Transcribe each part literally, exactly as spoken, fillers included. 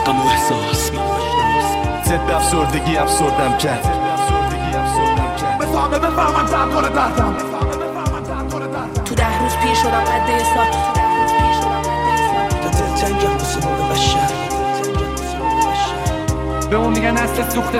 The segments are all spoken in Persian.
از غم و احساس ضد افسردگی افسردم کرد بفهمه بفهمم درکار دردم تو ده روز پیر شدم قده سال تا دل جنگم بسه موقع بشر به اون میگن نسل سوخته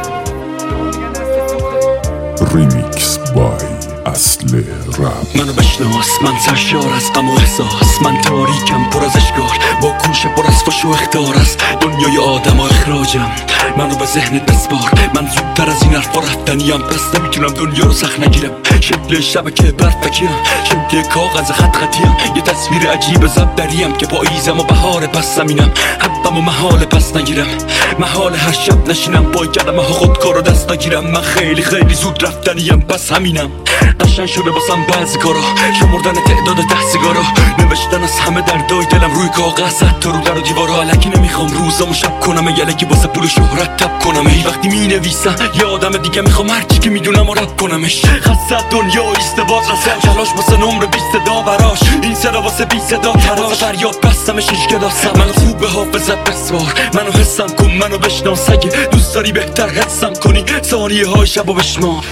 ریمیکس بای اصل رپ. منو بشناس، من سرشار از غم و احساس، من تاریکم پر از اشکال، با کوشه پر از فش و اخطار است دنیای آدم و اخراجم. منو به ذهن بسپار، من زودتر از این حرفا رفتنیم، پس نمیتونم دنیا رو سخت نگیرم. شکل شبکه برفکیم، شکل کاغذ خط خطیم، یه تصویر عجیب زبدریم که پاییزم و بهار پس زمینم. حبم و محال پس نگیرم، محال هر شب نشینم، پای کلمه ها خودکار رو دست نگیرم. من خیلی خیلی زود رفتنیم، پس همینم. قشنگ شده باسم بعضی کارا، شمردن تعداد ده سیگارا، نوشتن از همه دردای دلم روی کاغذ، حتی رو در و دیوارا. الکی نمیخوام روزامو شب کنم، یلکی واسه پول و شهرت تب کنم. ای وقتی مینویسم یه آدم دیگه میخوام هرچی که میدونم و رد کنمش. خسته دنیا ایست باز رسم، کلاش واسه نمره بیست صدا براش، این صدا واسه بی صدا تراش. فریاد بستمش هیچ گلاسم، منو خوب به حافظت بسوار، منو حسم کن، منو بشناس. اگه دوست داری بهتر حسم کنی، ثانیه های شب و بشمار.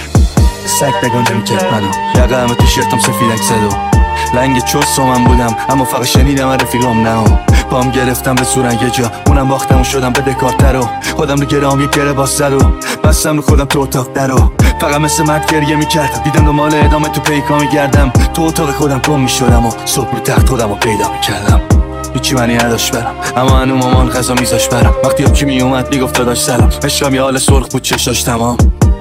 سگ نگاه نمیکرد منو، یقه همه تیشرتم سفیدک زد و لنگ چوست و من بودم، اما فقط شنیدم از رفیقام نه و پام گرفتم به سورن یه جا، اونم باختم و شدم بدهکارتر و خودم رو گرام یک گره باز زد و بستم رو خودم تو اتاق در و فقط مثل مرد گریه میکردم. دیدم دنبال ادامه تو پیکا میگردم، تو اتاق خودم گم میشدم و صبح رو تخت خودم رو پیدا میکردم. هیچی منی نداشت برم، اما هنو مامان غذا میذاش برم. وقتی یکی میومد میگفت داداش سلام، عشقم یه حال سرخ بود چشاش تمام.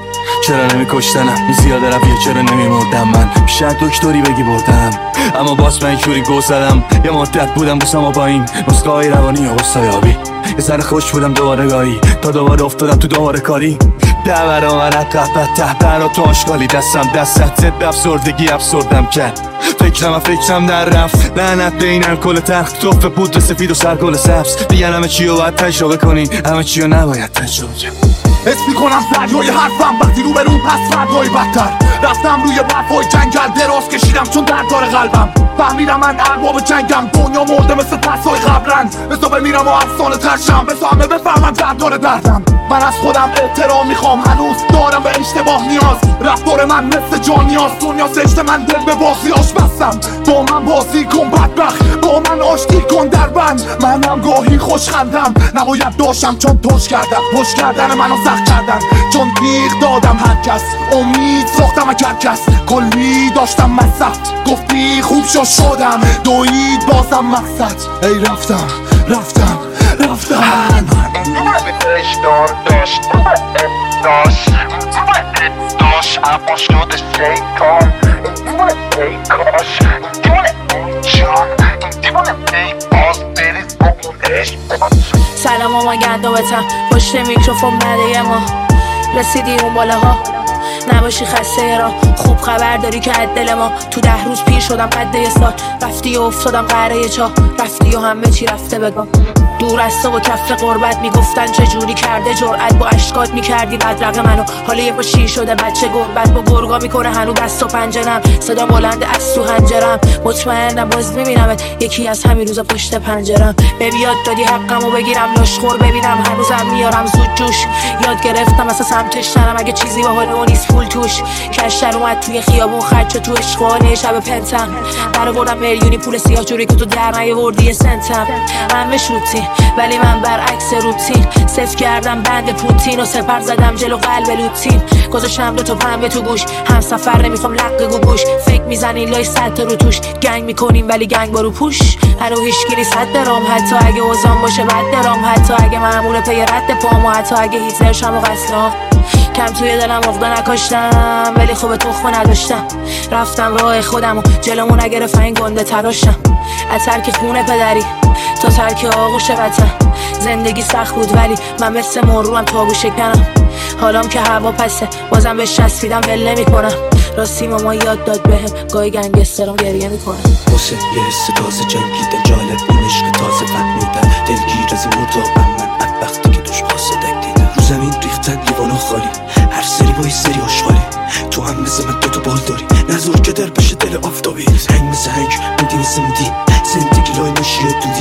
چرا نمی کشتنم این زیاده رفیه، چرا نمی مردم من، شاید دکتری بگی بردم، اما باز من اینجوری گو زدم. یه مدت بودم بسما با این نسخه‌های روانی و غصه‌یابی، یه سر خوش بودم دوباره گاهی تا دوباره افتادم تو دوباره کاری. ده برابر عقب ته برا تو آشغالی، دستم دستت ضد افسردگی افسردم کرد. فکرم فکرم در رفت، لعنت به این الکل تلخ، توفه پودر سفید و سرگل سبز. دیگه همه چی رو باید تجربه کنی، همه چی رو نباید تجربه کنی. حس میکنم فریای حرفم وقتی رو به رو پس فردای بدتر. رفتم روی برفای جنگل دراز کشیدم چون درد داره قلبم. فهمیدم من ارباب جنگم، دنیا مرده مثل پسای قبلن. حسابه میرم و افسانه ترشم، به همه بفهمم درد داره دردم. من از خودم احترام میخوام، هنوز دارم به اشتباه نیاز. رفتار من مثل جان نیاز، دنیا سشته من دل به بازیاش بستم. با من بازی کن بدبخت، با من آشتی کن در بند. منم گاهی خوشخندم، نباید داشتم چون توش کردم. پشت کردن منو سخت کردن، چون تیغ دادم هر کس. امید ساختم از هر کس، کلی داشتم مصرف. گفتی خوب شو شدم، دوید بازم مقصد. ای رفتم رفتم رفتم. داشت داشت داشت داشت اما شده شیطان. دیوانه ای کاش، دیوانه ای جان، دیوانه ای باز بریز با اون عشق. سلام ماما گندابتم، پشت میکروفون نده ما رسیدی اون بالا ها. نباشی خسته را، خوب خبر داری که از دل ما. تو ده روز پیر شدم قده سال، رفتی و افتادم قره چا. رفتی و همه چی رفته بگم، دور از تو و کف قربت. میگفتن چجوری کرده جرأت، با اشکات میکردی بدرق منو. حالا یه پا شیر شده بچه گربت، با گرگا میکنه هنو دست و پنجرم. صدا بلند از تو هنجرم، مطمئنم باز میبینمت یکی از همین روزا پشت پنجرم. به بیاد دادی حقمو بگیرم، لاشخور ببینم هنوزم میارم زود جوش. یاد گرفتم اصلا سمتش نرم، اگه چیزی با حال نیست پول توش. کشتر اومد توی خیابون خرج تو عشقانه شب پنتم. برا بردم میلیونی پول سیاه جوری که تو در نیاوردی یه سنتم. همه شوتی ولی من برعکس روتین، صفر کردم بند پوتین و سپر زدم جلو قلب لوتین. گذاشتم دو تا پنبه تو گوش، هم سفر نمیخوام لقه گوگوش. فکر میزنی لای صد تا رو توش، گنگ میکنیم ولی گنگ با رو پوش. هنو هیچکی نیست حد درام، حتی اگه اوزان باشه بد درام. حتی اگه مامور پی رد پام، و حتی اگه هیتلر شم و قسلام. کم توی دلم عقده نکاشتم، ولی خوب تخمه نداشتم. رفتم راه خودم و جلومو نگرفت این گنده تراشتم. از ترک خونه پدری تا ترک آغوش وطن، زندگی سخت بود ولی من مثل مروم تابو شکنم. حالام که هوا پسه بازم بهش چسبیدم ول نمی‌کنم. راستی ماما یاد داد بهم گاهی گنگسترام گریه میکنه. واسه یه حس تازه جنگیدن، جالب این عشق تازه فهمیدن. دلگیر از این مردابم من، بدبختی که توش قاصدک دیدم. رو زمین ریختن لیوانا خالی، هر سری با یه سری آشغالی. تو هم مثل من دوتا بال داری، نزار که در بشه دل آفتابی. هنگ مثل هنگ، مودی مثل مودی، زندگی لای ماشی و دودی.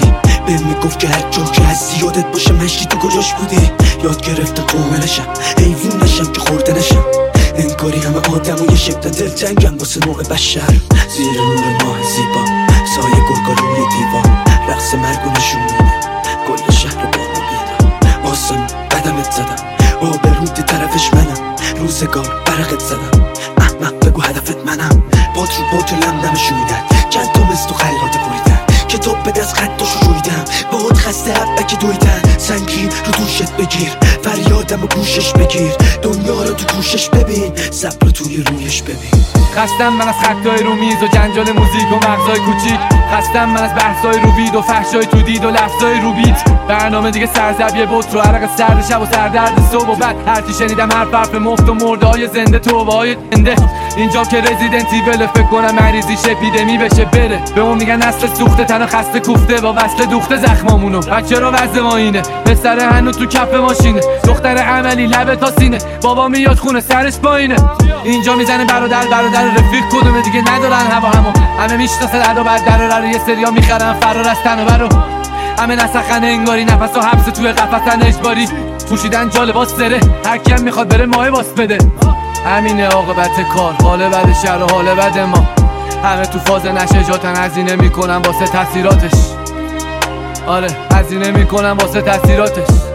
بهم میگفت که هر جا که هستی یادت باشه مشتی تو کجاش بودی. یاد گرفته قوملشم حیوون نشم که خورده نشم. انگاری همه آدم و یه شکل دل جنگم واسه نوع بشر. زیر نور ماه زیبا سایه گرگا روی دیوار، رقص مرگ و نشون میده کل شهر با ما بیدار. آسمون قدمت زدم آبرود طرفش منم، روزگار برقت زدم احمق بگو هدفت منم. بات رو بات لم نمشویدن چند تا مثل تو خلاده بریدن، کتاب به دست خطاشو رویدم باهات خسته حبکی دویدن. سنگین رو دوشت بگیر فریادم و گوشش بگیر، دنیا رو تو گوشش ببین صبر رو توی رویش ببین. خستم من از خطای رو میز و جنجال موزیک و مغزای کوچیک، خستم من از بحثای رو وید و فحشای تو دید و لفظای رو بیت. برنامه دیگه سرزبیه بوت رو عرق سرد شب و سردرد صبح و بعد هرچی شنیدم حرف حرف مفت و مرده های زنده توبه های زنده. اینجا که رزیدنت ایول فکر کنم مریضیش اپیدمی بشه بره. به اون میگن نسل سوخته تنها خسته کوفته با وصل دوخته زخمامونو. بچه رو وضع ما اینه پسر هنو تو کف ماشینه، دختر عملی لبه تا سینه، بابا میاد خونه سرش پایینه. اینجا میزنه برادر برادر رفیق کدومه دیگه ندارن هوا همو، همه میشناسه ادا بر در رو یه سریا میخرن فرار از تن و برو. همه نسخن انگاری نفس و حبس توی قفسن اجباری، پوشیدن جا لباس سره هر کیم میخواد بره ماه باس بده. همینه عاقبت کار، حال بد شهر و حال بد ما. همه تو فاز نشجاتن هزینه میکنن واسه تاثیراتش. آره هزینه میکنن واسه تاثیراتش.